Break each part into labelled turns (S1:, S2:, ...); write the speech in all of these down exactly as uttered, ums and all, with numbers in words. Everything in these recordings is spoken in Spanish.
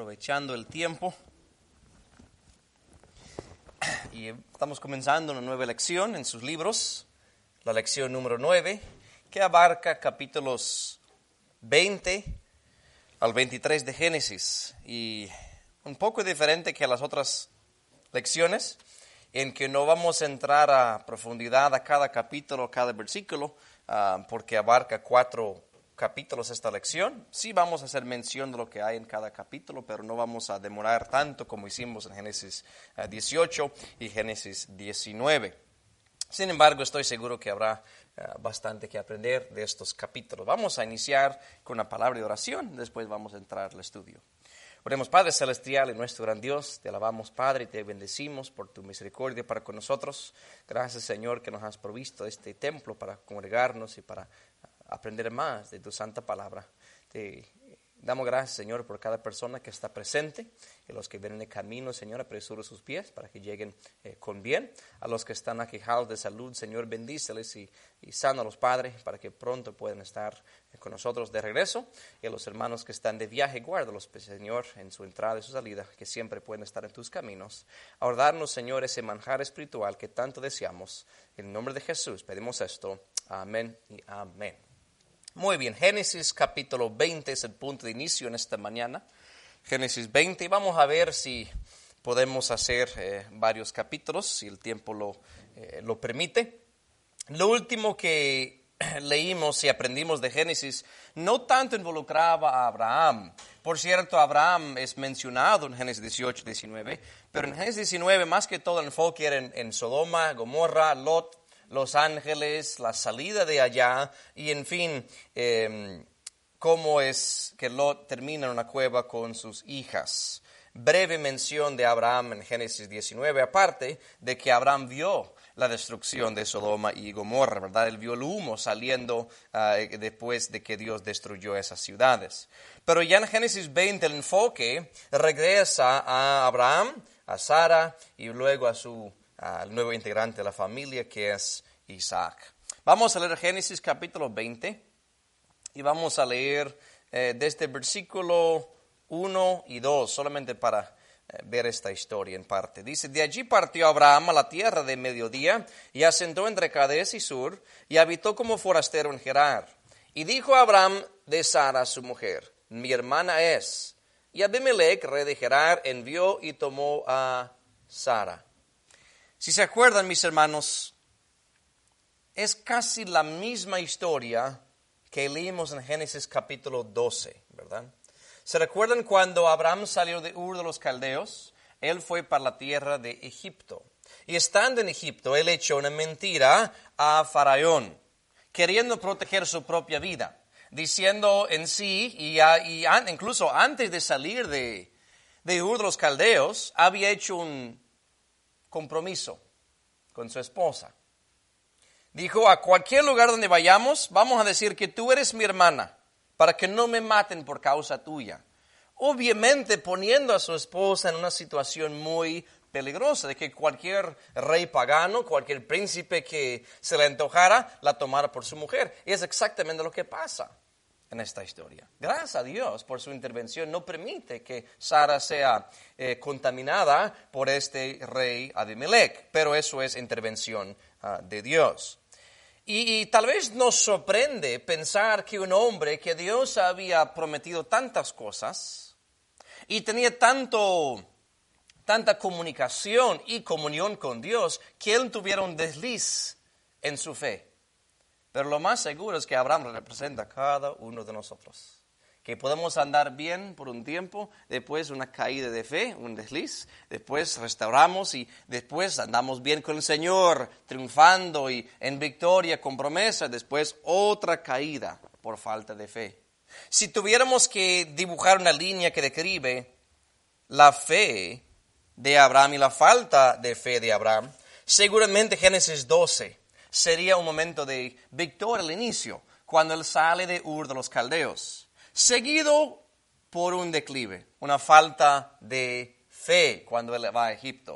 S1: aprovechando el tiempo. Y estamos comenzando una nueva lección en sus libros, la lección número nueve, que abarca capítulos veinte al veintitrés de Génesis. Y un poco diferente que las otras lecciones, en que no vamos a entrar a profundidad a cada capítulo, cada versículo, uh, porque abarca cuatro capítulos esta lección. Sí vamos a hacer mención de lo que hay en cada capítulo, pero no vamos a demorar tanto como hicimos en Génesis uh, dieciocho y Génesis diecinueve. Sin embargo, estoy seguro que habrá uh, bastante que aprender de estos capítulos. Vamos a iniciar con una palabra de oración, después vamos a entrar al estudio. Oremos. Padre Celestial y nuestro gran Dios, te alabamos, Padre, y te bendecimos por tu misericordia para con nosotros. Gracias, Señor, que nos has provisto este templo para congregarnos y para aprender más de tu santa palabra. Te damos gracias, Señor, por cada persona que está presente y los que vienen de camino, Señor, apresura sus pies para que lleguen eh, con bien. A los que están aquejados de salud, Señor, bendíceles y, y sánalos, Padre, para que pronto puedan estar eh, con nosotros de regreso. Y a los hermanos que están de viaje, guárdalos, Señor, en su entrada y su salida, que siempre pueden estar en tus caminos. Ahora darnos, Señor, ese manjar espiritual que tanto deseamos. En el nombre de Jesús pedimos esto. Amén y amén. Muy bien, Génesis capítulo veinte es el punto de inicio en esta mañana. Génesis veinte, y vamos a ver si podemos hacer eh, varios capítulos, si el tiempo lo, eh, lo permite. Lo último que leímos y aprendimos de Génesis no tanto involucraba a Abraham. Por cierto, Abraham es mencionado en Génesis dieciocho, diecinueve, pero en Génesis diecinueve más que todo el enfoque era en, en Sodoma, Gomorra, Lot, Los Ángeles, la salida de allá y, en fin, eh, cómo es que Lot termina en una cueva con sus hijas. Breve mención de Abraham en Génesis diecinueve, aparte de que Abraham vio la destrucción de Sodoma y Gomorra, ¿verdad? Él vio el humo saliendo uh, después de que Dios destruyó esas ciudades. Pero ya en Génesis veinte el enfoque regresa a Abraham, a Sara y luego a su al nuevo integrante de la familia, que es Isaac. Vamos a leer Génesis capítulo veinte y vamos a leer eh, desde el versículo uno y dos, solamente para eh, ver esta historia en parte. Dice: de allí partió Abraham a la tierra de mediodía y asentó entre Cades y Sur y habitó como forastero en Gerar. Y dijo Abraham de Sara su mujer: mi hermana es. Y Abimelech, rey de Gerar, envió y tomó a Sara. Si se acuerdan, mis hermanos, es casi la misma historia que leímos en Génesis capítulo doce, ¿verdad? ¿Se recuerdan cuando Abraham salió de Ur de los Caldeos? Él fue para la tierra de Egipto. Y estando en Egipto, él echó una mentira a Faraón, queriendo proteger su propia vida, diciendo en sí, y, y incluso antes de salir de, de Ur de los Caldeos, había hecho un compromiso con su esposa. Dijo: a cualquier lugar donde vayamos, vamos a decir que tú eres mi hermana, para que no me maten por causa tuya. Obviamente poniendo a su esposa en una situación muy peligrosa, de que cualquier rey pagano, cualquier príncipe que se le antojara, la tomara por su mujer. Y es exactamente lo que pasa en esta historia. Gracias a Dios por su intervención, no permite que Sara sea eh, contaminada por este rey Abimelech, pero eso es intervención uh, de Dios. Y, y tal vez nos sorprende pensar que un hombre que Dios había prometido tantas cosas y tenía tanto, tanta comunicación y comunión con Dios, que él tuviera un desliz en su fe. Pero lo más seguro es que Abraham representa a cada uno de nosotros. Que podemos andar bien por un tiempo, después una caída de fe, un desliz, después restauramos y después andamos bien con el Señor, triunfando y en victoria con promesa, después otra caída por falta de fe. Si tuviéramos que dibujar una línea que describe la fe de Abraham y la falta de fe de Abraham, seguramente Génesis doce sería un momento de victoria al inicio, cuando él sale de Ur de los Caldeos, seguido por un declive, una falta de fe cuando él va a Egipto,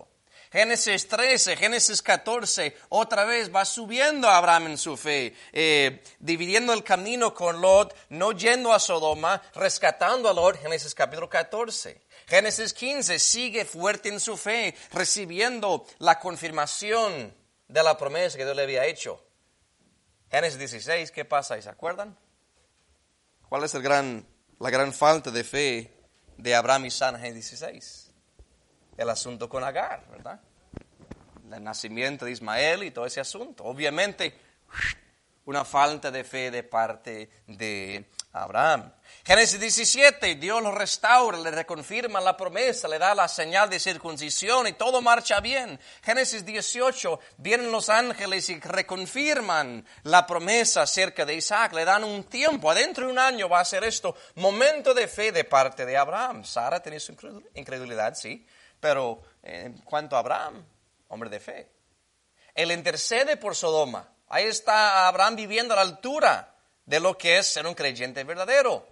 S1: Génesis trece, Génesis catorce, otra vez va subiendo Abraham en su fe, eh, dividiendo el camino con Lot, no yendo a Sodoma, rescatando a Lot, Génesis capítulo catorce. Génesis quince, sigue fuerte en su fe, recibiendo la confirmación de la promesa que Dios le había hecho. Génesis dieciséis, ¿qué pasa ahí? ¿Se acuerdan? ¿Cuál es el gran, la gran falta de fe de Abraham y Sara en Génesis dieciséis? El asunto con Agar, ¿verdad? El nacimiento de Ismael y todo ese asunto. Obviamente, una falta de fe de parte de Abraham. Génesis diecisiete, Dios lo restaura, le reconfirma la promesa, le da la señal de circuncisión y todo marcha bien. Génesis dieciocho, vienen los ángeles y reconfirman la promesa acerca de Isaac, le dan un tiempo, adentro de un año va a ser esto, momento de fe de parte de Abraham. Sara tenía su incredulidad, sí, pero en cuanto a Abraham, hombre de fe. Él intercede por Sodoma. Ahí está Abraham viviendo a la altura de lo que es ser un creyente verdadero.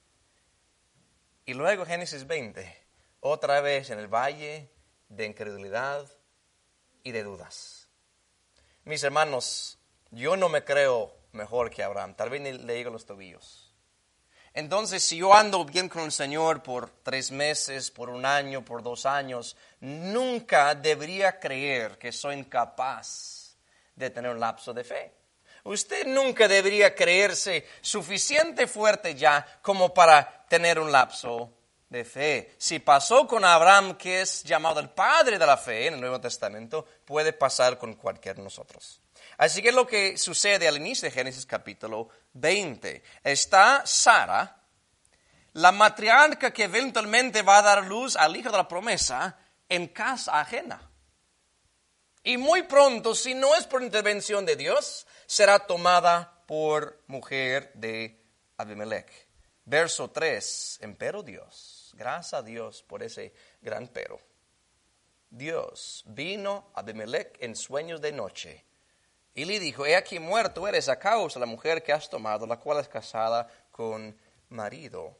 S1: Y luego Génesis veinte, otra vez en el valle de incredulidad y de dudas. Mis hermanos, yo no me creo mejor que Abraham, tal vez ni le llego a los tobillos. Entonces, si yo ando bien con el Señor por tres meses, por un año, por dos años, nunca debería creer que soy incapaz de tener un lapso de fe. Usted nunca debería creerse suficiente fuerte ya como para tener un lapso de fe. Si pasó con Abraham, que es llamado el padre de la fe en el Nuevo Testamento, puede pasar con cualquiera de nosotros. Así que lo que sucede al inicio de Génesis capítulo veinte. Está Sara, la matriarca que eventualmente va a dar luz al hijo de la promesa, en casa ajena. Y muy pronto, si no es por intervención de Dios, será tomada por mujer de Abimelech. Verso tres, empero Dios, gracias a Dios por ese gran pero. Dios vino a Abimelech en sueños de noche y le dijo, he aquí muerto eres a causa de la mujer que has tomado, la cual es casada con marido.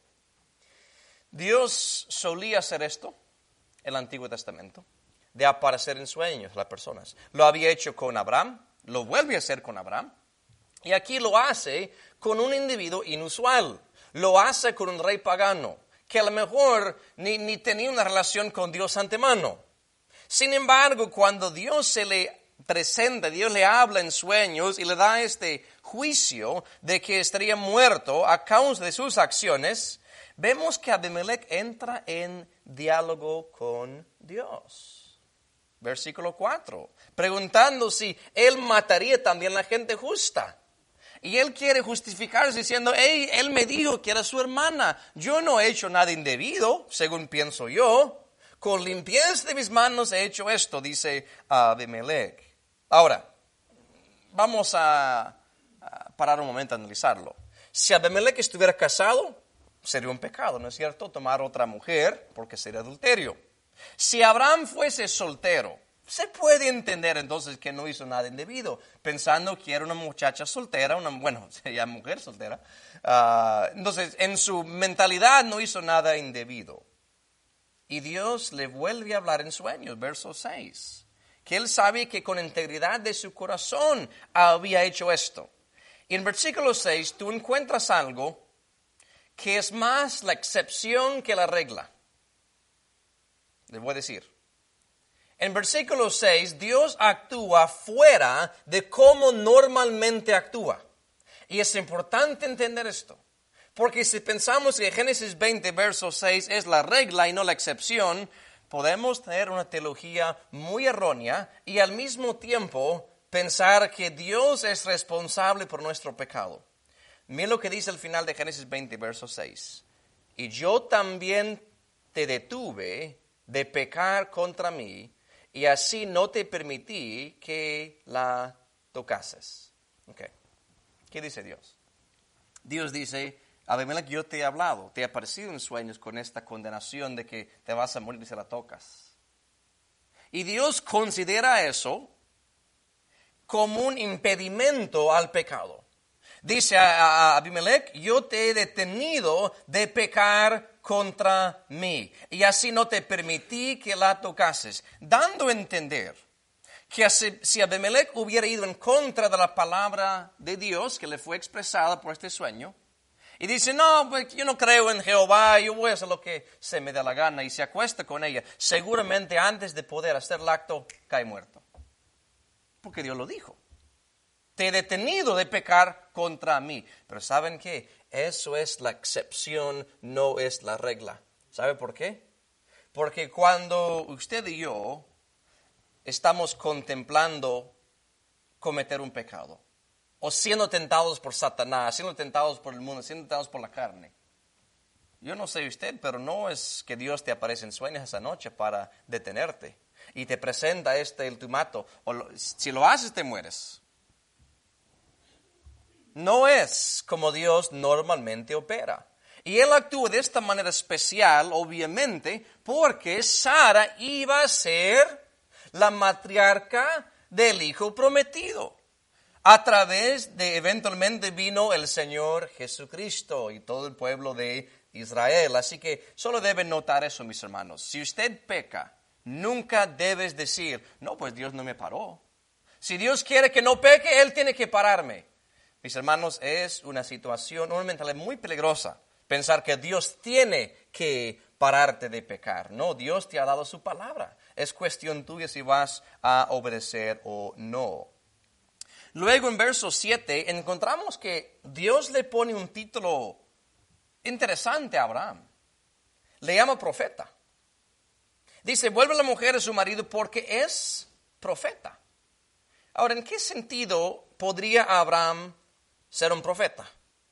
S1: Dios solía hacer esto en el Antiguo Testamento, de aparecer en sueños a las personas. Lo había hecho con Abraham, lo vuelve a hacer con Abraham, y aquí lo hace con un individuo inusual. Lo hace con un rey pagano, que a lo mejor ni, ni tenía una relación con Dios antemano. Sin embargo, cuando Dios se le presenta, Dios le habla en sueños y le da este juicio de que estaría muerto a causa de sus acciones, vemos que Abimelech entra en diálogo con Dios. Versículo cuatro, preguntando si él mataría también a la gente justa. Y él quiere justificarse diciendo, hey, él me dijo que era su hermana. Yo no he hecho nada indebido, según pienso yo. Con limpieza de mis manos he hecho esto, dice Abimelech. Ahora, vamos a, a parar un momento a analizarlo. Si Abimelech estuviera casado, sería un pecado, ¿no es cierto? Tomar otra mujer, porque sería adulterio. Si Abraham fuese soltero, se puede entender entonces que no hizo nada indebido, pensando que era una muchacha soltera, una, bueno, sería mujer soltera. Uh, entonces, en su mentalidad no hizo nada indebido. Y Dios le vuelve a hablar en sueños, verso seis, que él sabe que con integridad de su corazón había hecho esto. Y en versículo seis tú encuentras algo que es más la excepción que la regla. Les voy a decir. En versículo seis, Dios actúa fuera de cómo normalmente actúa. Y es importante entender esto. Porque si pensamos que Génesis veinte, verso seis es la regla y no la excepción, podemos tener una teología muy errónea y al mismo tiempo pensar que Dios es responsable por nuestro pecado. Mira lo que dice al final de Génesis veinte, verso seis. Y yo también te detuve de pecar contra mí, y así no te permití que la tocases. Okay. ¿Qué dice Dios? Dios dice, Abimelech, yo te he hablado, te he aparecido en sueños con esta condenación de que te vas a morir si la tocas. Y Dios considera eso como un impedimento al pecado. Dice a Abimelech, yo te he detenido de pecar contra mí, y así no te permití que la tocases, dando a entender que si Abimelech hubiera ido en contra de la palabra de Dios que le fue expresada por este sueño, y dice, no, pues yo no creo en Jehová, yo voy a hacer lo que se me da la gana, y se acuesta con ella, seguramente antes de poder hacer el acto, cae muerto. Porque Dios lo dijo. Te he detenido de pecar contra mí. Pero ¿saben qué? Eso es la excepción, no es la regla. ¿Sabe por qué? Porque cuando usted y yo estamos contemplando cometer un pecado, o siendo tentados por Satanás, siendo tentados por el mundo, siendo tentados por la carne, yo no sé usted, pero no es que Dios te aparece en sueños esa noche para detenerte y te presenta este ultimato. O lo, si lo haces, te mueres. No es como Dios normalmente opera. Y Él actúa de esta manera especial, obviamente, porque Sara iba a ser la matriarca del hijo prometido. A través de, eventualmente vino el Señor Jesucristo y todo el pueblo de Israel. Así que solo deben notar eso, mis hermanos. Si usted peca, nunca debes decir, no, pues Dios no me paró. Si Dios quiere que no peque, Él tiene que pararme. Mis hermanos, es una situación, una mentalidad muy peligrosa. Pensar que Dios tiene que pararte de pecar. No, Dios te ha dado su palabra. Es cuestión tuya si vas a obedecer o no. Luego en verso siete encontramos que Dios le pone un título interesante a Abraham. Le llama profeta. Dice, vuelve la mujer a su marido porque es profeta. Ahora, ¿en qué sentido podría Abraham ser un profeta?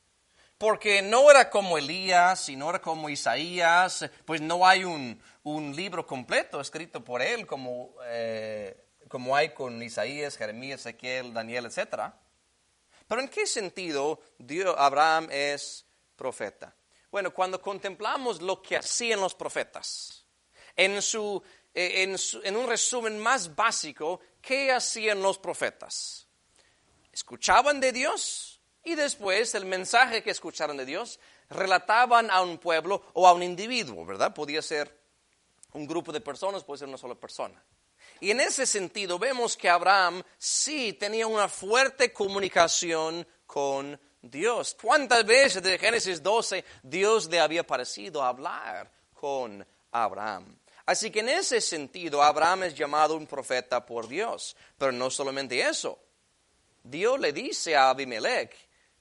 S1: Porque no era como Elías y no era como Isaías, pues no hay un, un libro completo escrito por él como, eh, como hay con Isaías, Jeremías, Ezequiel, Daniel, etcétera. Pero ¿en qué sentido Dios, Abraham es profeta? Bueno, cuando contemplamos lo que hacían los profetas, en, su, en, su, en un resumen más básico, ¿qué hacían los profetas? Escuchaban de Dios. Y después el mensaje que escucharon de Dios relataban a un pueblo o a un individuo, ¿verdad? Podía ser un grupo de personas, puede ser una sola persona. Y en ese sentido vemos que Abraham sí tenía una fuerte comunicación con Dios. ¿Cuántas veces de Génesis doce Dios le había parecido hablar con Abraham? Así que en ese sentido Abraham es llamado un profeta por Dios. Pero no solamente eso. Dios le dice a Abimelech,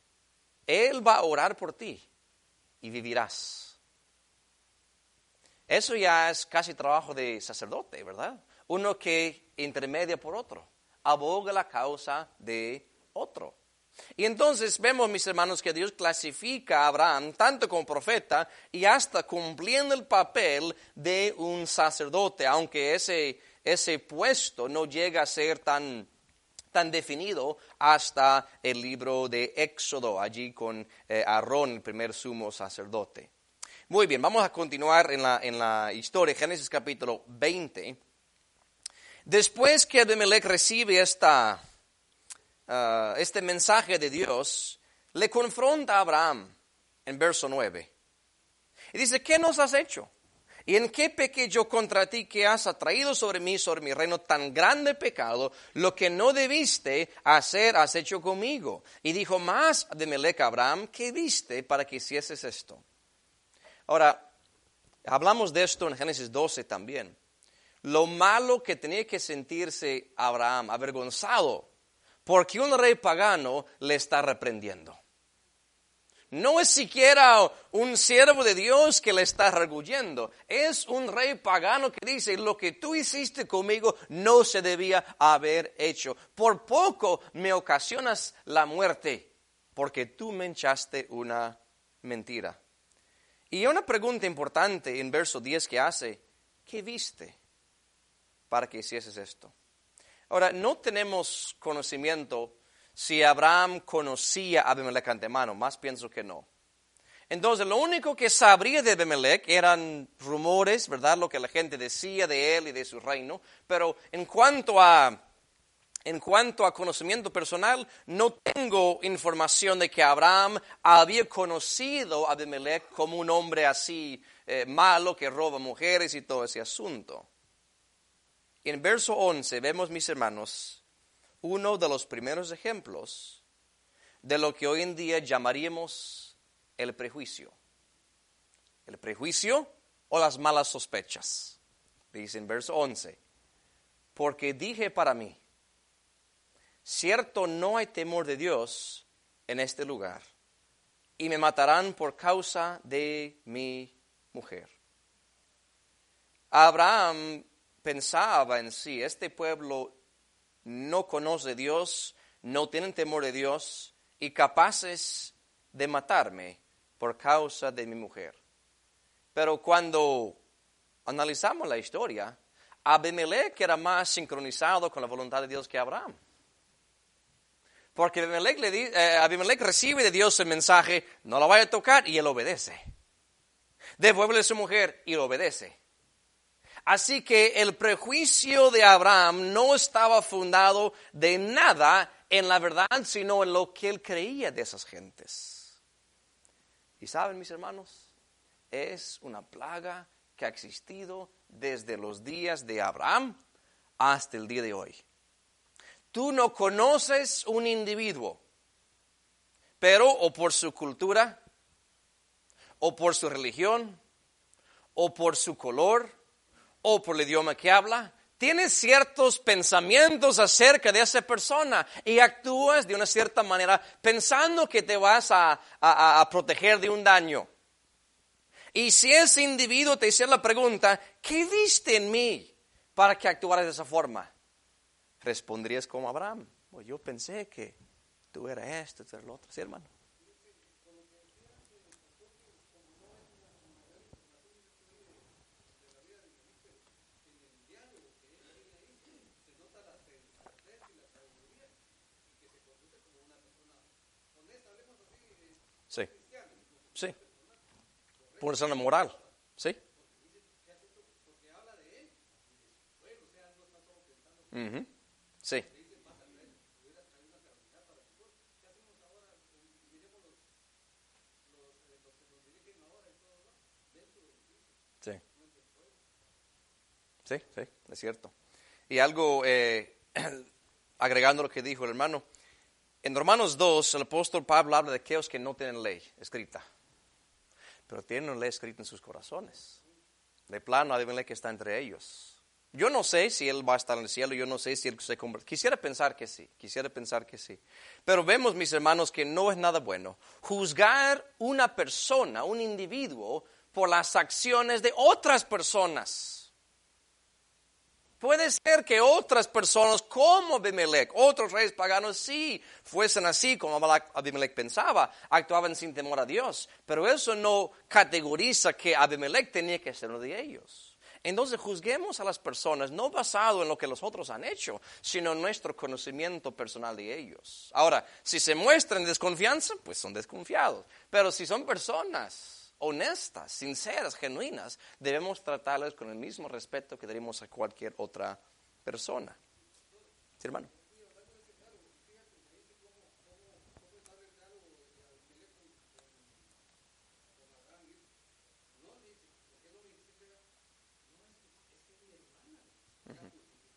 S1: Él va a orar por ti y vivirás. Eso ya es casi trabajo de sacerdote, ¿verdad? Uno que intermedia por otro, aboga la causa de otro. Y entonces vemos, mis hermanos, que Dios clasifica a Abraham tanto como profeta y hasta cumpliendo el papel de un sacerdote, aunque ese, ese puesto no llega a ser tan tan definido hasta el libro de Éxodo, allí con eh, Aarón, el primer sumo sacerdote. Muy bien, vamos a continuar en la, en la historia, Génesis capítulo veinte. Después que Abimelech recibe esta, uh, este mensaje de Dios, le confronta a Abraham en verso nueve. Y dice, ¿qué nos has hecho? ¿Y en qué pequé yo contra ti que has atraído sobre mí, sobre mi reino, tan grande pecado? Lo que no debiste hacer, has hecho conmigo. Y dijo más Abimelech a Abraham, ¿qué viste para que hicieses esto? Ahora, hablamos de esto en Génesis doce también. Lo malo que tenía que sentirse Abraham, avergonzado, porque un rey pagano le está reprendiendo. No es siquiera un siervo de Dios que le está redarguyendo. Es un rey pagano que dice, lo que tú hiciste conmigo no se debía haber hecho. Por poco me ocasionas la muerte, porque tú me echaste una mentira. Y una pregunta importante en verso diez que hace, ¿qué viste para que hicieses esto? Ahora, no tenemos conocimiento si Abraham conocía a Abimelech antemano, más pienso que no. Entonces, lo único que sabría de Abimelech eran rumores, ¿verdad? Lo que la gente decía de él y de su reino. Pero en cuanto a, en cuanto a conocimiento personal, no tengo información de que Abraham había conocido a Abimelech como un hombre así eh, malo que roba mujeres y todo ese asunto. Y en verso once vemos, mis hermanos, uno de los primeros ejemplos de lo que hoy en día llamaríamos el prejuicio. El prejuicio o las malas sospechas. Dice en verso once, porque dije para mí, cierto no hay temor de Dios en este lugar, y me matarán por causa de mi mujer. Abraham pensaba en sí, este pueblo no conoce a Dios, no tienen temor de Dios, y capaces de matarme por causa de mi mujer. Pero cuando analizamos la historia, Abimelech era más sincronizado con la voluntad de Dios que Abraham. Porque Abimelech, le di, eh, Abimelech recibe de Dios el mensaje, no la vaya a tocar, y él obedece. Devuélvele a su mujer y obedece. Así que el prejuicio de Abraham no estaba fundado de nada en la verdad, sino en lo que él creía de esas gentes. Y saben, mis hermanos, es una plaga que ha existido desde los días de Abraham hasta el día de hoy. Tú no conoces un individuo, pero o por su cultura, o por su religión, o por su color, o por el idioma que habla, tienes ciertos pensamientos acerca de esa persona y actúas de una cierta manera pensando que te vas a, a, a proteger de un daño. Y si ese individuo te hiciera la pregunta, ¿qué viste en mí para que actuaras de esa forma? Responderías como Abraham, pues yo pensé que tú eras esto, tú eras lo otro, ¿sí, hermano? Sí, sí, por una persona moral, sí. Uh-huh. Sí. Sí. Sí, sí, es cierto. Y algo, eh, agregando lo que dijo el hermano, en Romanos dos, el apóstol Pablo habla de aquellos que no tienen ley escrita, pero tienen una ley escrita en sus corazones. De plano, adivinen que está entre ellos. Yo no sé si él va a estar en el cielo, yo no sé si él se convierte. Quisiera pensar que sí, quisiera pensar que sí. Pero vemos, mis hermanos, que no es nada bueno juzgar una persona, un individuo, por las acciones de otras personas. Puede ser que otras personas como Abimelech, otros reyes paganos, sí, fuesen así como Abimelech pensaba, actuaban sin temor a Dios. Pero eso no categoriza que Abimelech tenía que ser uno de ellos. Entonces juzguemos a las personas no basado en lo que los otros han hecho, sino en nuestro conocimiento personal de ellos. Ahora, si se muestran desconfianza, pues son desconfiados. Pero si son personas honestas, sinceras, genuinas, debemos tratarlas con el mismo respeto que daríamos a cualquier otra persona. ¿Sí, hermano? Uh-huh.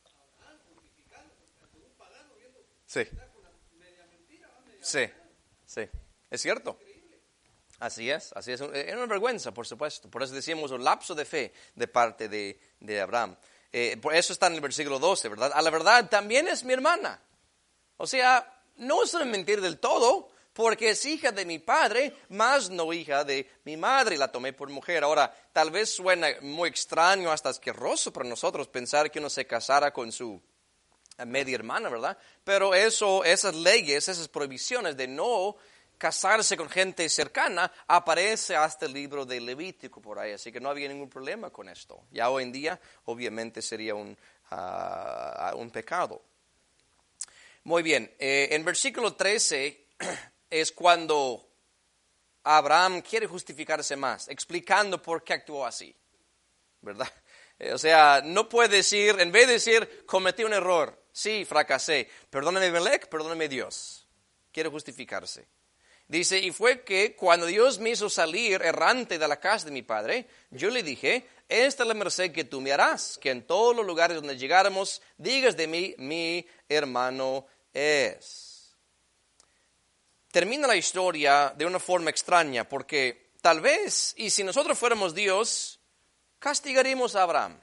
S1: Sí. Sí, sí, es cierto. Así es, así es. Es una vergüenza, por supuesto. Por eso decimos un lapso de fe de parte de, de Abraham. Eh, por eso está en el versículo doce, ¿verdad? A la verdad también es mi hermana. O sea, no es una mentira del todo, porque es hija de mi padre, más no hija de mi madre. La tomé por mujer. Ahora, tal vez suena muy extraño, hasta asqueroso para nosotros pensar que uno se casara con su media hermana, ¿verdad? Pero eso, esas leyes, esas prohibiciones de no casarse con gente cercana, aparece hasta el libro de Levítico por ahí, así que no había ningún problema con esto. Ya hoy en día, obviamente, sería un, uh, un pecado. Muy bien, eh, en versículo trece es cuando Abraham quiere justificarse más, explicando por qué actuó así, ¿verdad? Eh, o sea, no puede decir, en vez de decir, cometí un error, sí, fracasé, perdóname Abimelech, perdóname Dios. Quiere justificarse. Dice, y fue que cuando Dios me hizo salir errante de la casa de mi padre, yo le dije, esta es la merced que tú me harás, que en todos los lugares donde llegáramos, digas de mí, mi hermano es. Termina la historia de una forma extraña, porque tal vez, y si nosotros fuéramos Dios, castigaríamos a Abraham.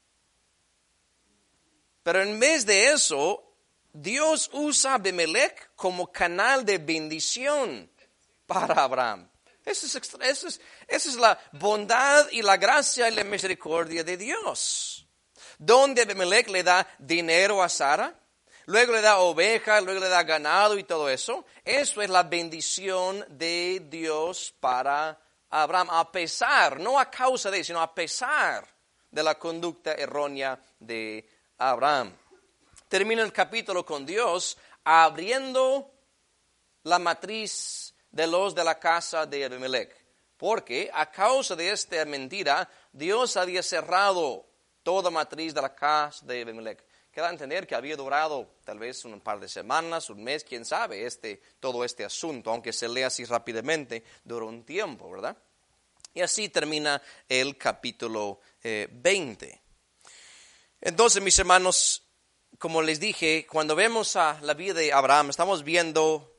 S1: Pero en vez de eso, Dios usa a Abimelech como canal de bendición para Abraham. Eso es, eso es, esa es la bondad y la gracia y la misericordia de Dios. Donde Abimelech le da dinero a Sara, luego le da ovejas, luego le da ganado y todo eso. Eso es la bendición de Dios para Abraham, a pesar, no a causa de, sino a pesar de la conducta errónea de Abraham. Termina el capítulo con Dios abriendo la matriz de los de la casa de Abimelech. Porque a causa de esta mentira, Dios había cerrado toda matriz de la casa de Abimelech. Queda a entender que había durado tal vez un par de semanas, un mes, quién sabe, este, todo este asunto. Aunque se lee así rápidamente, duró un tiempo, ¿verdad? Y así termina el capítulo eh, veinte. Entonces, mis hermanos, como les dije, cuando vemos a la vida de Abraham, estamos viendo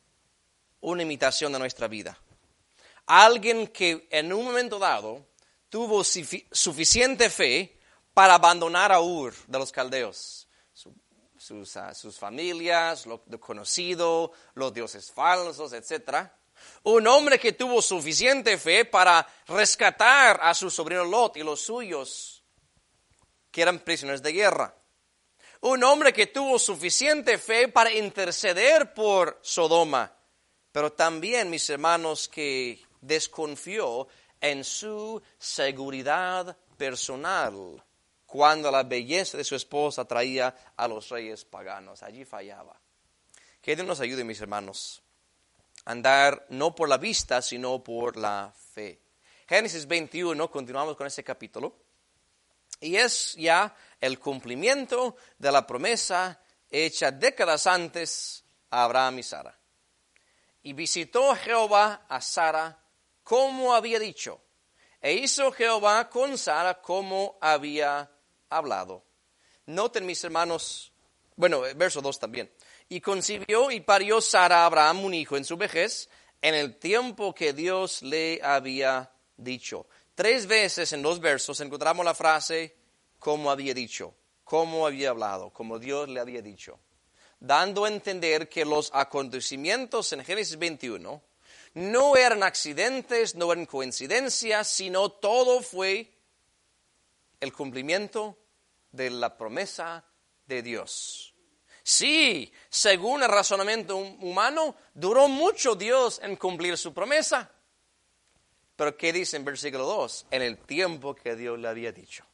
S1: una imitación de nuestra vida. Alguien que en un momento dado tuvo suficiente fe para abandonar a Ur de los caldeos, Su, sus, uh, sus familias, lo, lo conocido, los dioses falsos, etcétera. Un hombre que tuvo suficiente fe para rescatar a su sobrino Lot y los suyos, que eran prisioneros de guerra. Un hombre que tuvo suficiente fe para interceder por Sodoma, pero también, mis hermanos, que desconfió en su seguridad personal cuando la belleza de su esposa atraía a los reyes paganos. Allí fallaba. Que Dios nos ayude, mis hermanos, a andar no por la vista, sino por la fe. Génesis veintiuno, continuamos con ese capítulo. Y es ya el cumplimiento de la promesa hecha décadas antes a Abraham y Sara. Y visitó Jehová a Sara como había dicho. E hizo Jehová con Sara como había hablado. Noten, mis hermanos, bueno, verso dos también. Y concibió y parió Sara a Abraham un hijo en su vejez, en el tiempo que Dios le había dicho. Tres veces en dos versos encontramos la frase, como había dicho, como había hablado, como Dios le había dicho. Dando a entender que los acontecimientos en Génesis veintiuno no eran accidentes, no eran coincidencias, sino todo fue el cumplimiento de la promesa de Dios. Sí, según el razonamiento humano, duró mucho Dios en cumplir su promesa. Pero ¿qué dice en versículo dos? En el tiempo que Dios le había dicho.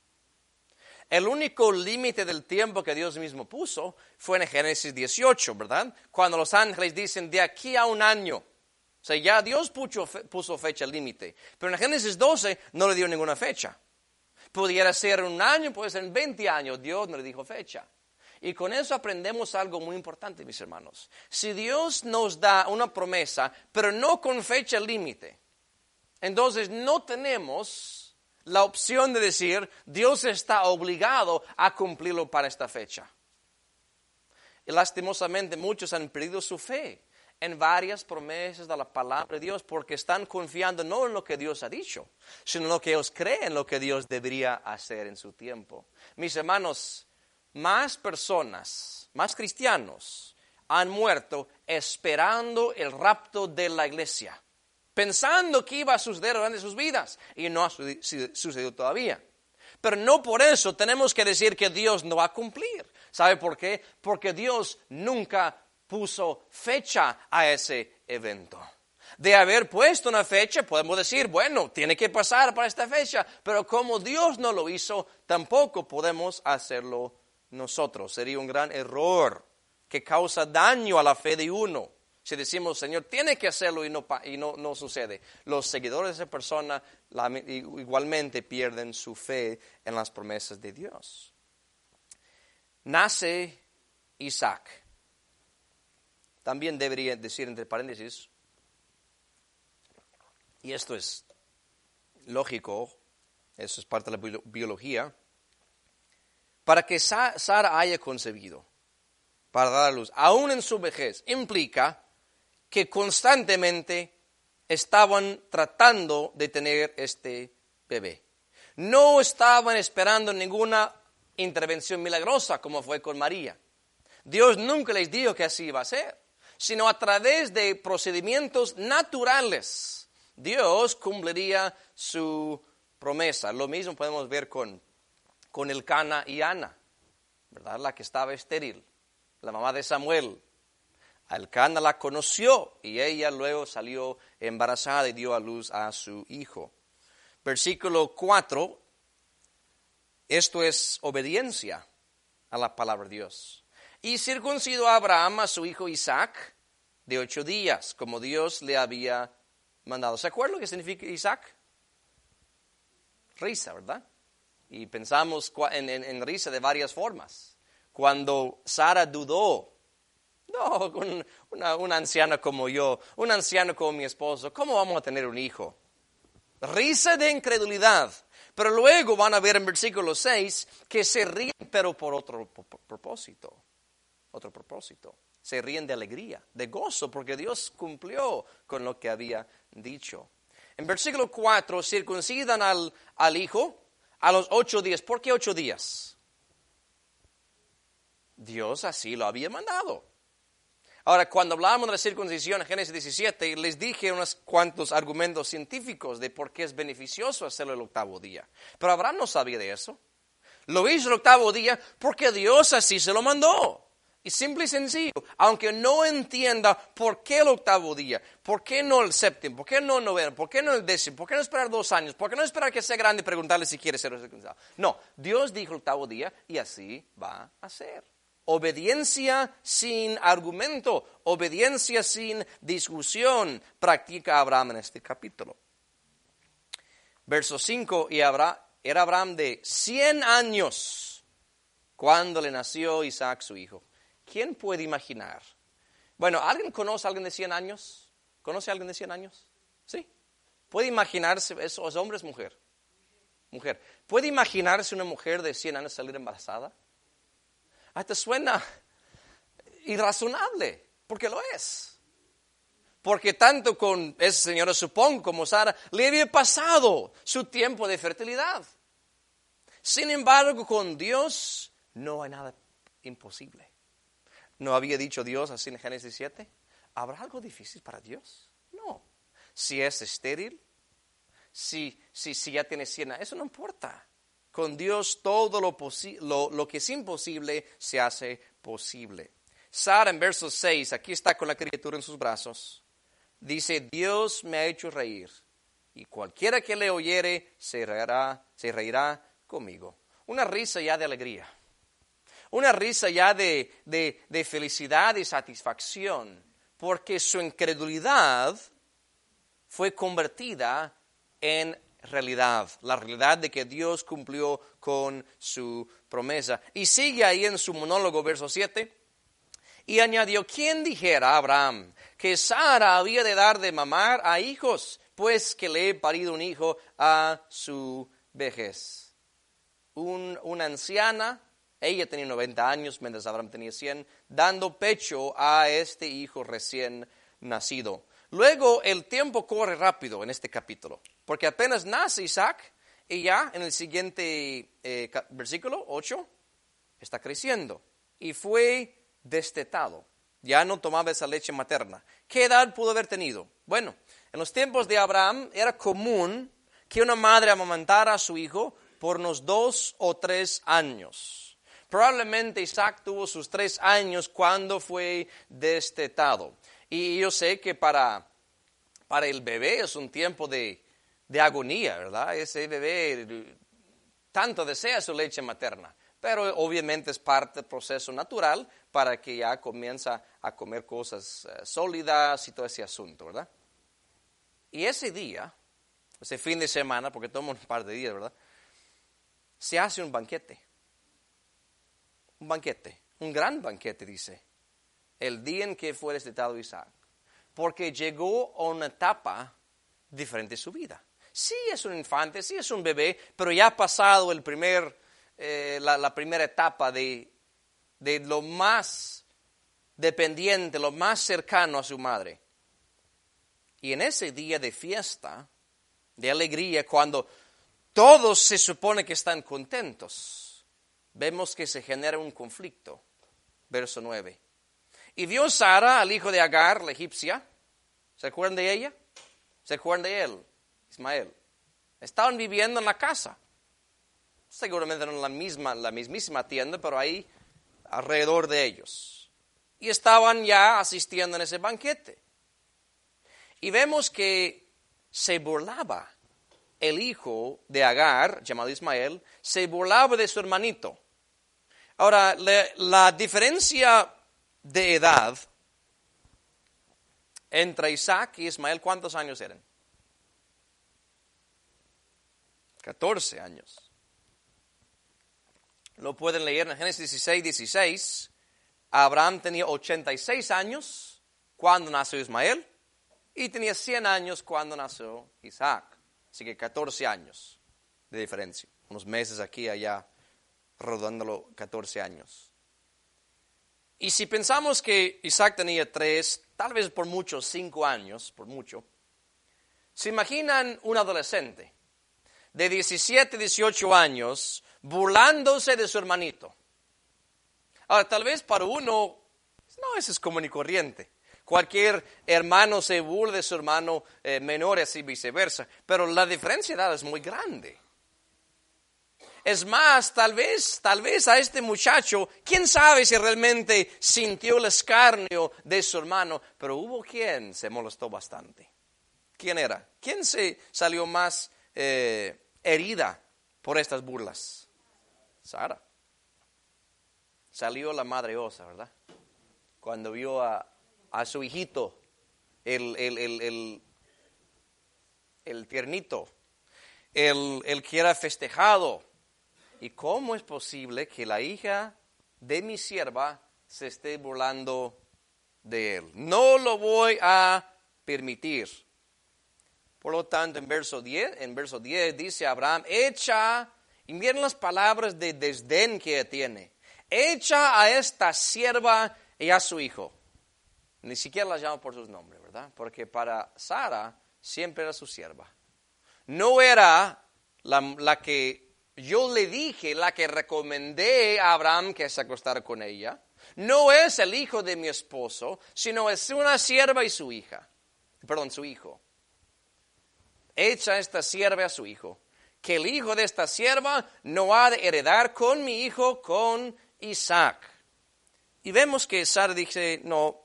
S1: El único límite del tiempo que Dios mismo puso fue en Génesis dieciocho, ¿verdad? Cuando los ángeles dicen de aquí a un año. O sea, ya Dios puso, puso fecha límite. Pero en Génesis doce no le dio ninguna fecha. Pudiera ser un año, puede ser en veinte años. Dios no le dijo fecha. Y con eso aprendemos algo muy importante, mis hermanos. Si Dios nos da una promesa, pero no con fecha límite, entonces no tenemos la opción de decir, Dios está obligado a cumplirlo para esta fecha. Y lastimosamente muchos han perdido su fe en varias promesas de la palabra de Dios porque están confiando no en lo que Dios ha dicho, sino en lo que ellos creen lo que Dios debería hacer en su tiempo. Mis hermanos, más personas, más cristianos han muerto esperando el rapto de la iglesia, pensando que iba a suceder durante sus vidas y no ha sucedido todavía. Pero no por eso tenemos que decir que Dios no va a cumplir. ¿Sabe por qué? Porque Dios nunca puso fecha a ese evento. De haber puesto una fecha, podemos decir, bueno, tiene que pasar para esta fecha, pero como Dios no lo hizo, tampoco podemos hacerlo nosotros. Sería un gran error que causa daño a la fe de uno. Si decimos, Señor, tiene que hacerlo y no, y no, no sucede. Los seguidores de esa persona la, igualmente pierden su fe en las promesas de Dios. Nace Isaac. También debería decir entre paréntesis, y esto es lógico, eso es parte de la bio- biología, para que Sa- Sara haya concebido, para dar a luz, aún en su vejez, implica que constantemente estaban tratando de tener este bebé. No estaban esperando ninguna intervención milagrosa como fue con María. Dios nunca les dijo que así iba a ser, sino a través de procedimientos naturales, Dios cumpliría su promesa. Lo mismo podemos ver con, con Elcana y Ana, ¿verdad? La que estaba estéril, la mamá de Samuel. Elcana la conoció y ella luego salió embarazada y dio a luz a su hijo. Versículo cuatro, esto es obediencia a la palabra de Dios. Y circuncidó a Abraham a su hijo Isaac de ocho días, como Dios le había mandado. ¿Se acuerdan lo que significa Isaac? Risa, ¿verdad? Y pensamos en, en, en risa de varias formas. Cuando Sara dudó, no, con una, una anciana como yo, un anciano como mi esposo, ¿cómo vamos a tener un hijo? Risa de incredulidad. Pero luego van a ver en versículo seis que se ríen, pero por otro por, por propósito. Otro propósito. Se ríen de alegría, de gozo, porque Dios cumplió con lo que había dicho. En versículo cuatro, circuncidan al, al hijo a los ocho días. ¿Por qué ocho días? Dios así lo había mandado. Ahora, cuando hablábamos de la circuncisión en Génesis diecisiete, les dije unos cuantos argumentos científicos de por qué es beneficioso hacerlo el octavo día. Pero Abraham no sabía de eso. Lo hizo el octavo día porque Dios así se lo mandó. Y simple y sencillo, aunque no entienda por qué el octavo día, por qué no el séptimo, por qué no el noveno, por qué no el décimo, por qué no esperar dos años, por qué no esperar que sea grande y preguntarle si quiere ser circuncidado. No, Dios dijo el octavo día y así va a ser. Obediencia sin argumento, obediencia sin discusión, practica Abraham en este capítulo. Verso cinco, y Abraham, era Abraham de cien años cuando le nació Isaac su hijo. ¿Quién puede imaginar? Bueno, ¿alguien conoce a alguien de cien años? ¿Conoce a alguien de cien años? ¿Sí? ¿Puede imaginarse, es, es hombre o es mujer? Mujer. ¿Puede imaginarse una mujer de cien años salir embarazada? Hasta suena irrazonable, porque lo es. Porque tanto con esa señora, supongo, como Sara, le había pasado su tiempo de fertilidad. Sin embargo, con Dios no hay nada imposible. ¿No había dicho Dios así en Génesis siete? ¿Habrá algo difícil para Dios? No. Si es estéril, si, si, si ya tiene cien años, eso no importa. Con Dios todo lo, posi- lo, lo que es imposible se hace posible. Sara en verso seis, aquí está con la criatura en sus brazos, dice, Dios me ha hecho reír y cualquiera que le oyere se reirá, se reirá conmigo. Una risa ya de alegría. Una risa ya de, de, de felicidad y satisfacción, porque su incredulidad fue convertida en realidad, la realidad de que Dios cumplió con su promesa. Y sigue ahí en su monólogo, verso siete, y añadió, ¿quién dijera a Abraham que Sara había de dar de mamar a hijos, pues que le he parido un hijo a su vejez? Un, una anciana, ella tenía noventa años, mientras Abraham tenía cien, dando pecho a este hijo recién nacido. Luego el tiempo corre rápido en este capítulo, porque apenas nace Isaac y ya en el siguiente eh, versículo ocho está creciendo y fue destetado. Ya no tomaba esa leche materna. ¿Qué edad pudo haber tenido? Bueno, en los tiempos de Abraham era común que una madre amamantara a su hijo por unos dos o tres años. Probablemente Isaac tuvo sus tres años cuando fue destetado. Y yo sé que para, para el bebé es un tiempo de, de agonía, ¿verdad? Ese bebé tanto desea su leche materna, pero obviamente es parte del proceso natural para que ya comienza a comer cosas uh, sólidas y todo ese asunto, ¿verdad? Y ese día, ese fin de semana, porque toma un par de días, ¿verdad? Se hace un banquete. Un banquete, un gran banquete, dice, el día en que fue destetado Isaac, porque llegó a una etapa diferente su vida. Sí es un infante, sí es un bebé, pero ya ha pasado el primer, eh, la, la primera etapa de, de lo más dependiente, lo más cercano a su madre. Y en ese día de fiesta, de alegría, cuando todos se supone que están contentos, vemos que se genera un conflicto. Verso nueve. Y vio Sara al hijo de Agar, la egipcia. ¿Se acuerdan de ella? ¿Se acuerdan de él? Ismael. Estaban viviendo en la casa. Seguramente no en la misma, la mismísima tienda, pero ahí alrededor de ellos. Y estaban ya asistiendo en ese banquete. Y vemos que se burlaba el hijo de Agar, llamado Ismael, se burlaba de su hermanito. Ahora, le, la diferencia de edad entre Isaac y Ismael, ¿cuántos años eran? catorce años. Lo pueden leer en Génesis dieciséis, dieciséis. Abraham tenía ochenta y seis años cuando nació Ismael y tenía cien años cuando nació Isaac. Así que catorce años de diferencia. Unos meses aquí y allá, rodándolo catorce años. Y si pensamos que Isaac tenía tres, tal vez por mucho cinco años, por mucho, ¿se imaginan un adolescente de diecisiete, dieciocho años burlándose de su hermanito? Ahora, tal vez para uno, no, eso es común y corriente. Cualquier hermano se burla de su hermano eh, menor y así viceversa. Pero la diferencia de edad es muy grande. Es más, tal vez, tal vez a este muchacho, quién sabe si realmente sintió el escarnio de su hermano, pero hubo quien se molestó bastante. ¿Quién era? ¿Quién se salió más eh, herida por estas burlas? Sara. Salió la madre osa, ¿verdad? Cuando vio a, a su hijito, el, el, el, el, el tiernito, el, el que era festejado. ¿Y cómo es posible que la hija de mi sierva se esté burlando de él? No lo voy a permitir. Por lo tanto, en verso diez, en verso diez dice Abraham, echa, y miren las palabras de desdén que tiene, echa a esta sierva y a su hijo. Ni siquiera la llama por sus nombres, ¿verdad? Porque para Sara siempre era su sierva. No era la, la que yo le dije, la que recomendé a Abraham que se acostara con ella. No es el hijo de mi esposo, sino es una sierva y su hija. Perdón, su hijo. Echa esta sierva a su hijo, que el hijo de esta sierva no ha de heredar con mi hijo, con Isaac. Y vemos que Sara dice, no,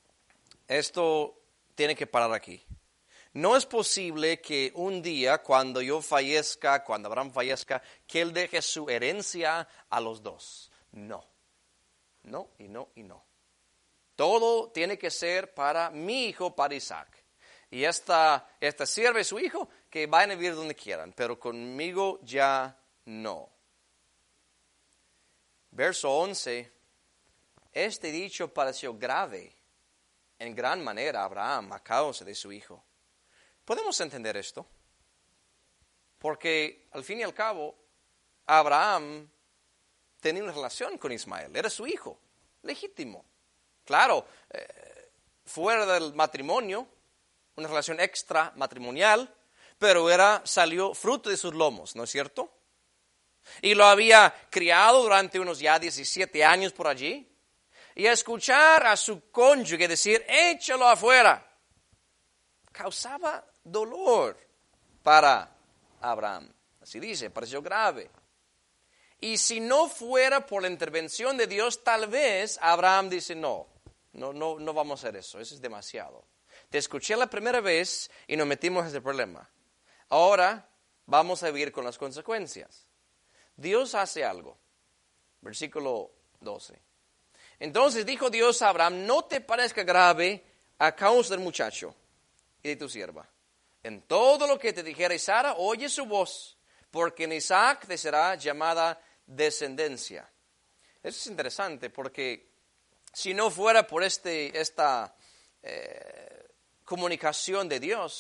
S1: esto tiene que parar aquí. No es posible que un día, cuando yo fallezca, cuando Abraham fallezca, que él deje su herencia a los dos. No, no y no y no. Todo tiene que ser para mi hijo, para Isaac. Y esta, esta sierva y su hijo, que vayan a vivir donde quieran, pero conmigo ya no. Verso once, este dicho pareció grave en gran manera a Abraham a causa de su hijo. ¿Podemos entender esto? Porque al fin y al cabo, Abraham tenía una relación con Ismael, era su hijo, legítimo. Claro, eh, fuera del matrimonio, una relación extramatrimonial, pero era, salió fruto de sus lomos, ¿no es cierto? Y lo había criado durante unos ya diecisiete años por allí. Y a escuchar a su cónyuge decir, échalo afuera, causaba dolor para Abraham. Así dice, pareció grave. Y si no fuera por la intervención de Dios, tal vez Abraham dice, no, no, no, no vamos a hacer eso, eso es demasiado. Te escuché la primera vez y nos metimos en ese problema. Ahora vamos a vivir con las consecuencias. Dios hace algo. Versículo doce. Entonces dijo Dios a Abraham, no te parezca grave a causa del muchacho y de tu sierva. En todo lo que te dijere Sara, oye su voz, porque en Isaac te será llamada descendencia. Eso es interesante, porque si no fuera por este, esta eh, comunicación de Dios,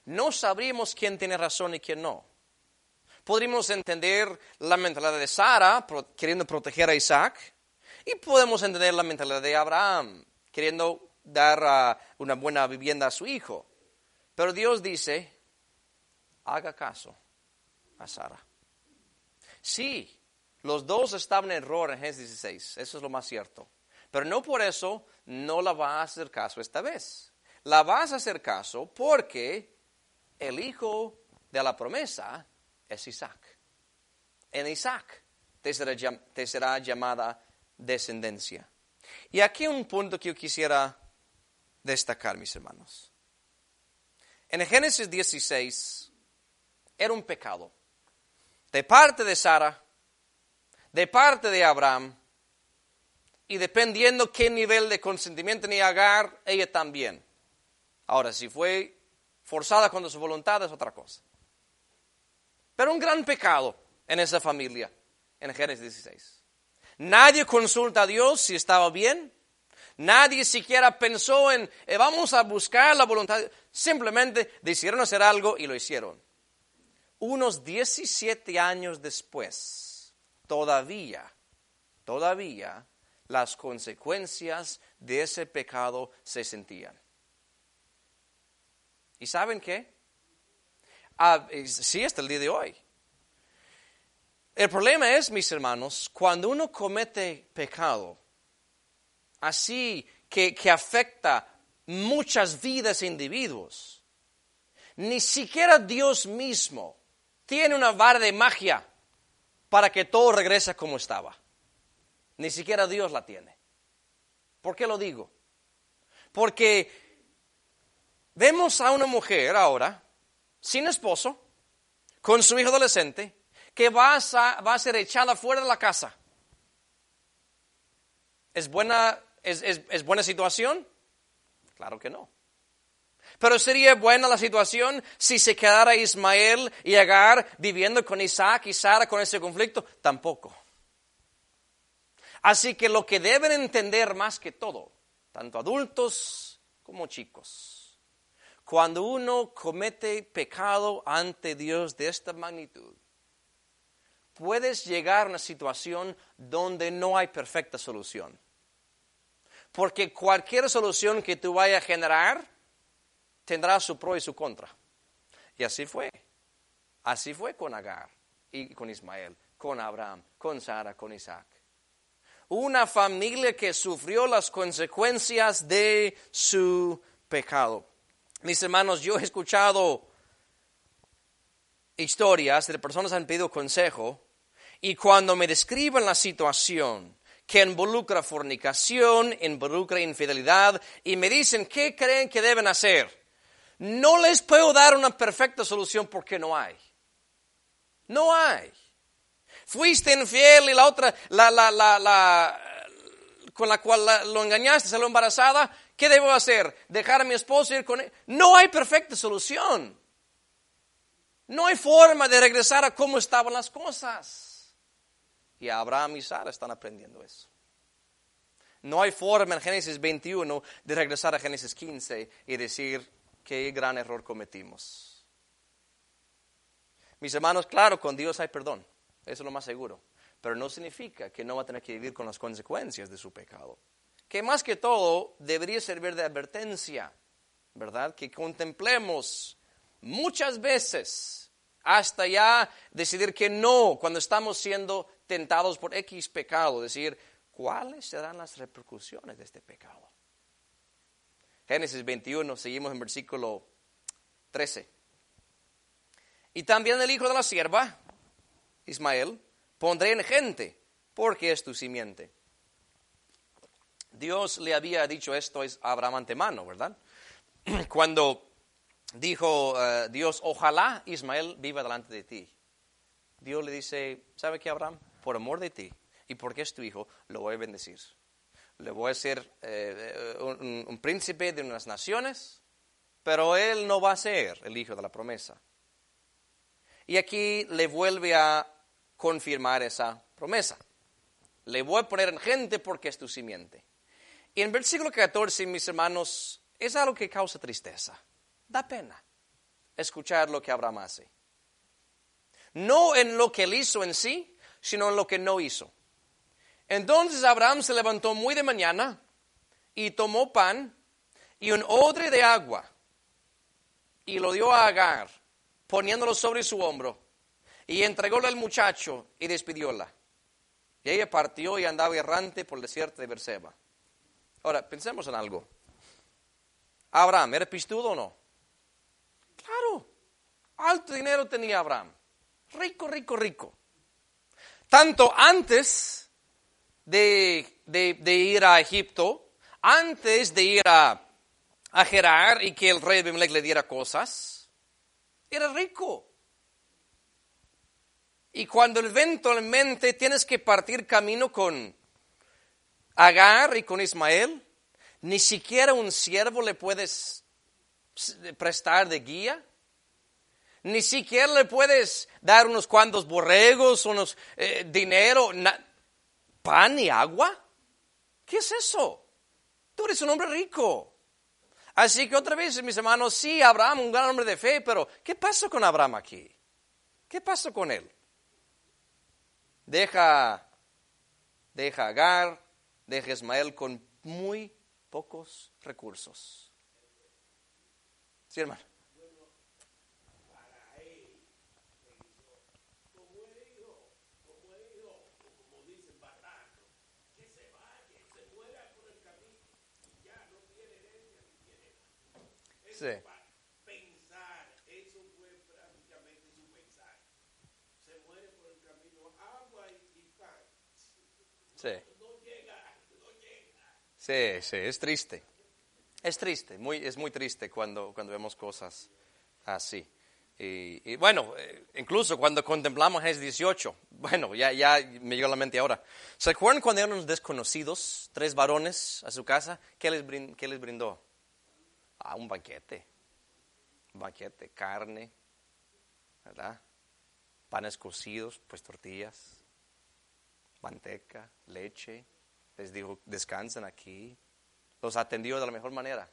S1: no sabríamos quién tiene razón y quién no. Podríamos entender la mentalidad de Sara, pro, queriendo proteger a Isaac, y podemos entender la mentalidad de Abraham, queriendo dar uh, una buena vivienda a su hijo. Pero Dios dice, haga caso a Sara. Sí, los dos estaban en error en Génesis dieciséis, eso es lo más cierto. Pero no por eso no la vas a hacer caso esta vez. La vas a hacer caso porque el hijo de la promesa es Isaac. En Isaac te será, te será llamada descendencia. Y aquí un punto que yo quisiera destacar, mis hermanos. En Génesis dieciséis era un pecado. De parte de Sara, de parte de Abraham, y dependiendo qué nivel de consentimiento tenía Agar, ella también. Ahora, si fue forzada contra su voluntad es otra cosa. Pero un gran pecado en esa familia, en Génesis dieciséis. Nadie consulta a Dios si estaba bien. Nadie siquiera pensó en, eh, vamos a buscar la voluntad. Simplemente decidieron hacer algo y lo hicieron. Unos diecisiete años después, todavía, todavía, las consecuencias de ese pecado se sentían. ¿Y saben qué? Ah, sí, hasta el día de hoy. El problema es, mis hermanos, cuando uno comete pecado, así que, que afecta muchas vidas e individuos, ni siquiera Dios mismo tiene una vara de magia para que todo regrese como estaba. Ni siquiera Dios la tiene. ¿Por qué lo digo? Porque vemos a una mujer ahora, sin esposo, con su hijo adolescente, que va a, va a ser echada fuera de la casa. ¿Es buena, es, es, ¿Es buena situación? Claro que no. Pero sería buena la situación si se quedara Ismael y Agar viviendo con Isaac y Sara con ese conflicto. Tampoco. Así que lo que deben entender más que todo, tanto adultos como chicos, cuando uno comete pecado ante Dios de esta magnitud, puedes llegar a una situación donde no hay perfecta solución. Porque cualquier solución que tú vayas a generar tendrá su pro y su contra. Y así fue. Así fue con Agar y con Ismael, con Abraham, con Sara, con Isaac. Una familia que sufrió las consecuencias de su pecado. Mis hermanos, yo he escuchado historias de personas que han pedido consejo y cuando me describen la situación que involucra fornicación, involucra infidelidad y me dicen qué creen que deben hacer, no les puedo dar una perfecta solución porque no hay. No hay. Fuiste infiel y la otra, la, la, la, la, con la cual la, lo engañaste, salió embarazada. ¿Qué debo hacer? ¿Dejar a mi esposo ir con él? No hay perfecta solución. No hay forma de regresar a cómo estaban las cosas. Y Abraham y Sara están aprendiendo eso. No hay forma en Génesis veintiuno de regresar a Génesis quince y decir qué gran error cometimos. Mis hermanos, claro, con Dios hay perdón. Eso es lo más seguro. Pero no significa que no va a tener que vivir con las consecuencias de su pecado. Que más que todo debería servir de advertencia, ¿verdad? Que contemplemos muchas veces hasta ya decidir que no cuando estamos siendo tentados por X pecado. Decir, ¿cuáles serán las repercusiones de este pecado? Génesis veintiuno, seguimos en versículo trece. Y también el hijo de la sierva, Ismael, pondré en gente, porque es tu simiente. Dios le había dicho esto a Abraham antemano, ¿verdad? Cuando dijo uh, Dios, ojalá Ismael viva delante de ti. Dios le dice, ¿sabe qué, Abraham? Por amor de ti y porque es tu hijo, lo voy a bendecir. Le voy a hacer eh, un, un príncipe de unas naciones, pero él no va a ser el hijo de la promesa. Y aquí le vuelve a confirmar esa promesa. Le voy a poner en gente porque es tu simiente. Y en versículo catorce, mis hermanos, es algo que causa tristeza. Da pena. escuchar lo que Abraham hace. No en lo que él hizo en sí, sino en lo que no hizo. Entonces Abraham se levantó muy de mañana y tomó pan y un odre de agua y lo dio a Agar, poniéndolo sobre su hombro, y entrególe al muchacho y despidióla. Y ella partió y andaba errante por el desierto de Beerseba. Ahora, pensemos en algo. Abraham, ¿era pistudo o no? Claro, alto dinero tenía Abraham. Rico, rico, rico. Tanto antes de, de, de ir a Egipto, antes de ir a, a Gerar y que el rey Abimelech le diera cosas, era rico. Y cuando eventualmente tienes que partir camino con Agar y con Ismael, ni siquiera un siervo le puedes prestar de guía. Ni siquiera le puedes dar unos cuantos borregos, unos eh, dinero, na, pan y agua. ¿Qué es eso? Tú eres un hombre rico. Así que otra vez, mis hermanos, sí, Abraham, un gran hombre de fe, pero ¿qué pasó con Abraham aquí? ¿Qué pasó con él? Deja, deja a Agar, deja a Ismael con muy pocos recursos. Sí, hermano. Sí.
S2: Pensar, eso fue prácticamente su pensar. Se muere por el camino agua y, y pan.
S1: Sí.
S2: No, no llega, no llega.
S1: Sí, sí, es triste. Es triste, muy, es muy triste cuando, cuando vemos cosas así. Y, y bueno, eh, incluso cuando contemplamos Génesis dieciocho, bueno, ya, ya me llegó a la mente ahora. ¿Se acuerdan cuando eran los desconocidos, tres varones a su casa? ¿Qué les, brind, qué les brindó? Ah, un banquete, un banquete, carne, ¿verdad? Panes cocidos, pues tortillas, manteca, leche. Les dijo, descansen aquí. Los atendió de la mejor manera.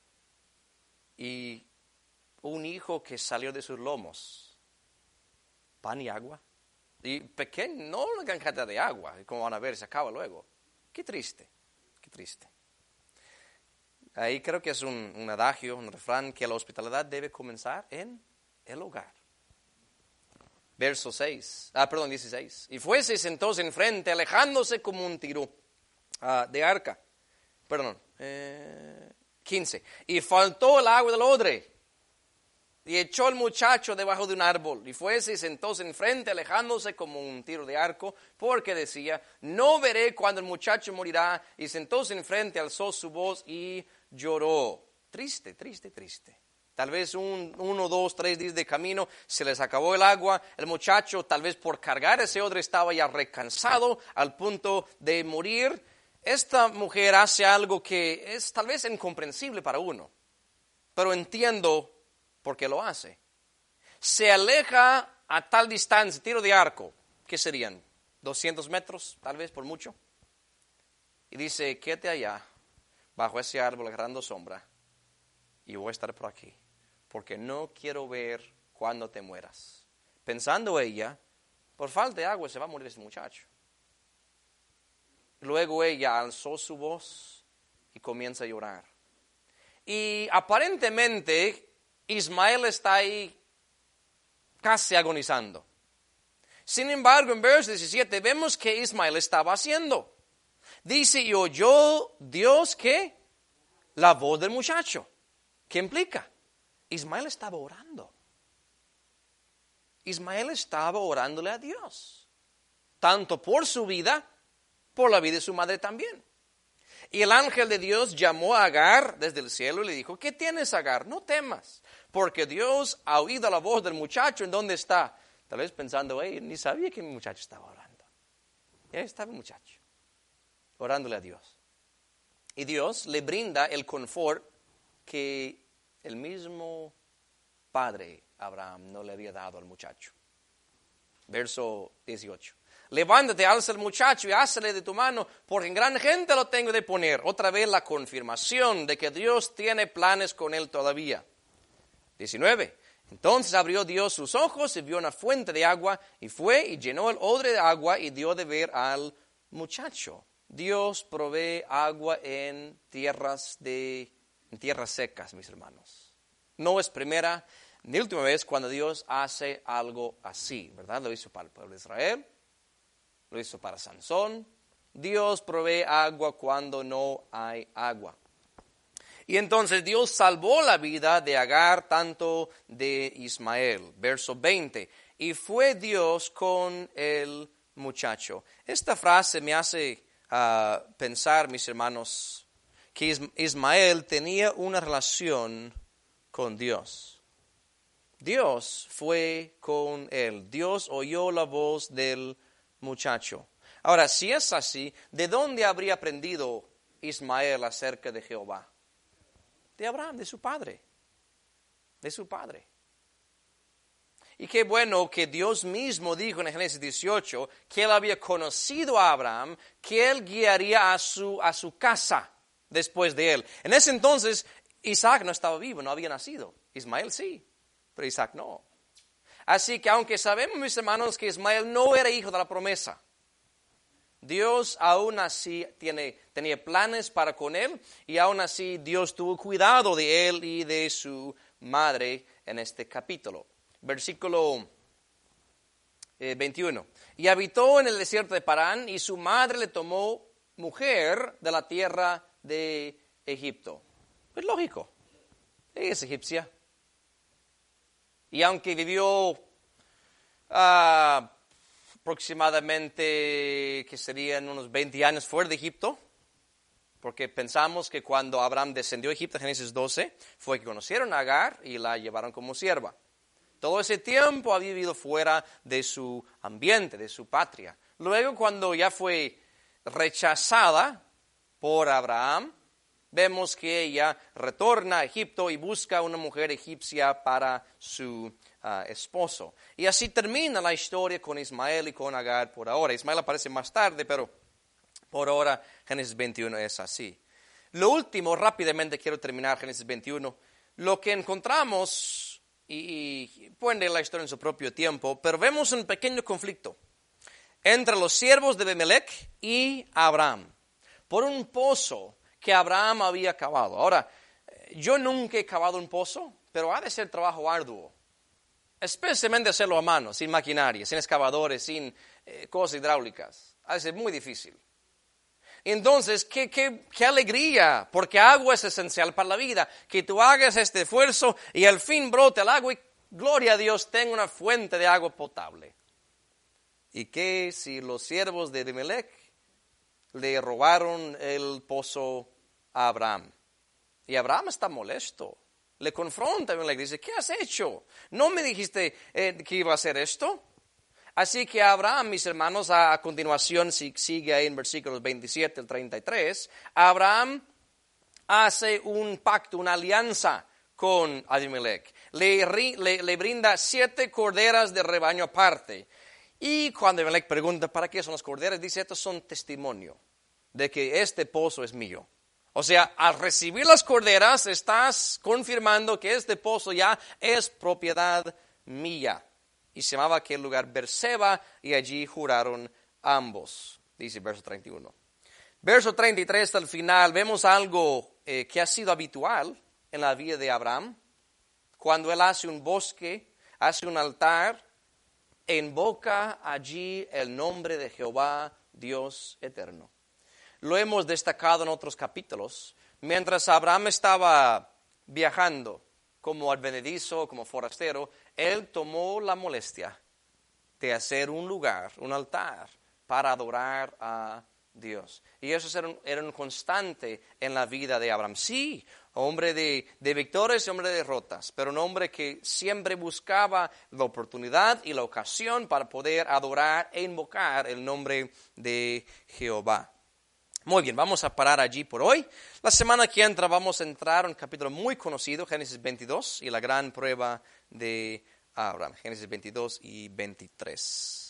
S1: Y un hijo que salió de sus lomos, pan y agua. Y pequeño, no una gran cantidad de agua, como van a ver, se acaba luego. Qué triste, qué triste. Ahí creo que es un, un adagio, un refrán, que la hospitalidad debe comenzar en el hogar. Verso seis, ah, perdón, dieciséis. Y fuese y sentóse enfrente, alejándose como un tiro uh, de arca. Perdón, eh, quince. Y faltó el agua del odre. Y echó el muchacho debajo de un árbol. Y fuese y sentóse enfrente, alejándose como un tiro de arco, porque decía, no veré cuando el muchacho morirá. Y sentóse enfrente, alzó su voz y lloró. Triste, triste, triste. Tal vez un, uno, dos, tres días de camino, se les acabó el agua. El muchacho, tal vez por cargar ese odre, estaba ya recansado al punto de morir. Esta mujer hace algo que es tal vez incomprensible para uno, pero entiendo por qué lo hace. Se aleja a tal distancia, tiro de arco, ¿qué serían? doscientos metros, tal vez por mucho. Y dice, quédate allá, bajo ese árbol agarrando sombra, y voy a estar por aquí, porque no quiero ver cuando te mueras. Pensando ella, por falta de agua se va a morir ese muchacho. Luego ella alzó su voz y comienza a llorar. Y aparentemente Ismael está ahí casi agonizando. Sin embargo, en verso diecisiete vemos que Ismael estaba haciendo. Dice, y oyó Dios que la voz del muchacho. ¿Qué implica? Ismael estaba orando. Ismael estaba orándole a Dios. Tanto por su vida, por la vida de su madre también. Y el ángel de Dios llamó a Agar desde el cielo y le dijo, ¿qué tienes, Agar? No temas, porque Dios ha oído la voz del muchacho en donde está. Tal vez pensando, hey, ni sabía que mi muchacho estaba orando. Y ahí estaba el muchacho, orándole a Dios. Y Dios le brinda el confort que el mismo padre Abraham no le había dado al muchacho. Verso dieciocho. Levántate, alza el muchacho y hazle de tu mano, porque en gran gente lo tengo de poner. Otra vez la confirmación de que Dios tiene planes con él todavía. diecinueve. Entonces abrió Dios sus ojos y vio una fuente de agua y fue y llenó el odre de agua y dio de beber al muchacho. Dios provee agua en tierras, de, en tierras secas, mis hermanos. No es primera ni última vez cuando Dios hace algo así, ¿verdad? Lo hizo para el pueblo de Israel, lo hizo para Sansón. Dios provee agua cuando no hay agua. Y entonces Dios salvó la vida de Agar, tanto de Ismael. Verso veinte. Y fue Dios con el muchacho. Esta frase me hace uh, pensar, mis hermanos, que Ismael tenía una relación con Dios. Dios fue con él. Dios oyó la voz del muchacho. Ahora, si es así, ¿de dónde habría aprendido Ismael acerca de Jehová? De Abraham, de su padre, de su padre. Y qué bueno que Dios mismo dijo en Génesis dieciocho que él había conocido a Abraham, que él guiaría a su, a su casa después de él. En ese entonces Isaac no estaba vivo, no había nacido. Ismael sí, pero Isaac no. Así que aunque sabemos, mis hermanos, que Ismael no era hijo de la promesa, Dios aún así tiene, tenía planes para con él y aún así Dios tuvo cuidado de él y de su madre en este capítulo. Versículo eh, veintiuno. Y habitó en el desierto de Parán y su madre le tomó mujer de la tierra de Egipto. Es lógico, ella es egipcia. Y aunque vivió uh, aproximadamente que serían unos veinte años fuera de Egipto, porque pensamos que cuando Abraham descendió a Egipto, Génesis doce, fue que conocieron a Agar y la llevaron como sierva. Todo ese tiempo había vivido fuera de su ambiente, de su patria. Luego, cuando ya fue rechazada por Abraham, vemos que ella retorna a Egipto y busca una mujer egipcia para su uh, esposo. Y así termina la historia con Ismael y con Agar por ahora. Ismael aparece más tarde, pero por ahora Génesis veintiuno es así. Lo último, rápidamente quiero terminar Génesis veintiuno. Lo que encontramos, y, y pueden leer la historia en su propio tiempo, pero vemos un pequeño conflicto entre los siervos de Abimelech y Abraham por un pozo que Abraham había cavado. Ahora, yo nunca he cavado un pozo, pero ha de ser trabajo arduo. Especialmente hacerlo a mano, sin maquinaria, sin excavadores, sin eh, cosas hidráulicas. Ha de ser muy difícil. Entonces, ¿qué, qué, qué alegría, porque agua es esencial para la vida, que tú hagas este esfuerzo y al fin brote el agua y, gloria a Dios, tenga una fuente de agua potable. ¿Y qué si los siervos de Abimelech le robaron el pozo a Abraham? Y Abraham está molesto. Le confronta y le dice, ¿qué has hecho? ¿No me dijiste eh, que iba a hacer esto? Así que Abraham, mis hermanos, a, a continuación, si sigue ahí en versículos veintisiete al treinta y tres, Abraham hace un pacto, una alianza con Abimelech. Le, le, le brinda siete corderas de rebaño aparte. Y cuando Abimelech pregunta, ¿para qué son las corderas? Dice, estos son testimonio de que este pozo es mío. O sea, al recibir las corderas, estás confirmando que este pozo ya es propiedad mía. Y se llamaba aquel lugar Berseba, y allí juraron ambos. Dice verso treinta y uno. Verso treinta y tres al final, vemos algo eh, que ha sido habitual en la vida de Abraham. Cuando él hace un bosque, hace un altar, invoca allí el nombre de Jehová, Dios eterno. Lo hemos destacado en otros capítulos. Mientras Abraham estaba viajando como advenedizo, como forastero, él tomó la molestia de hacer un lugar, un altar, para adorar a Dios. Y eso era un, era un constante en la vida de Abraham. Sí, hombre de, de victorias y hombre de derrotas, pero un hombre que siempre buscaba la oportunidad y la ocasión para poder adorar e invocar el nombre de Jehová. Muy bien, vamos a parar allí por hoy. La semana que entra vamos a entrar a un capítulo muy conocido, Génesis veintidós, y la gran prueba de Abraham, Génesis veintidós y veintitrés.